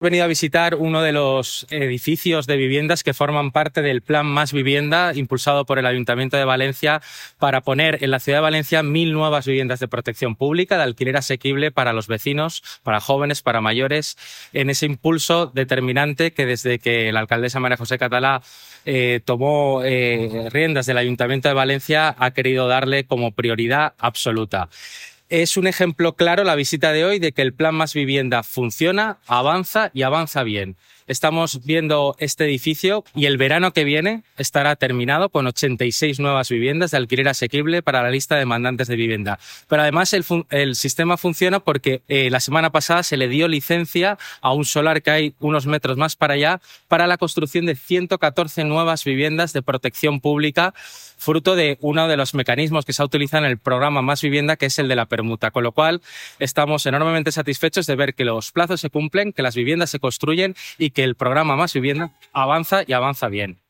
He venido a visitar uno de los edificios de viviendas que forman parte del Plan Más Vivienda impulsado por el Ayuntamiento de Valencia para poner en la ciudad de Valencia 1.000 nuevas viviendas de protección pública de alquiler asequible para los vecinos, para jóvenes, para mayores, en ese impulso determinante que desde que la alcaldesa María José Catalá tomó riendas del Ayuntamiento de Valencia ha querido darle como prioridad absoluta. Es un ejemplo claro la visita de hoy de que el Plan Más Vivienda funciona, avanza y avanza bien. Estamos viendo este edificio y el verano que viene estará terminado con 86 nuevas viviendas de alquiler asequible para la lista de demandantes de vivienda. Pero además el sistema funciona porque la semana pasada se le dio licencia a un solar que hay unos metros más para allá para la construcción de 114 nuevas viviendas de protección pública, fruto de uno de los mecanismos que se ha utilizado en el programa Más Vivienda, que es el de la permuta. Con lo cual estamos enormemente satisfechos de ver que los plazos se cumplen, que las viviendas se construyen y que el programa Más Vivienda avanza y avanza bien.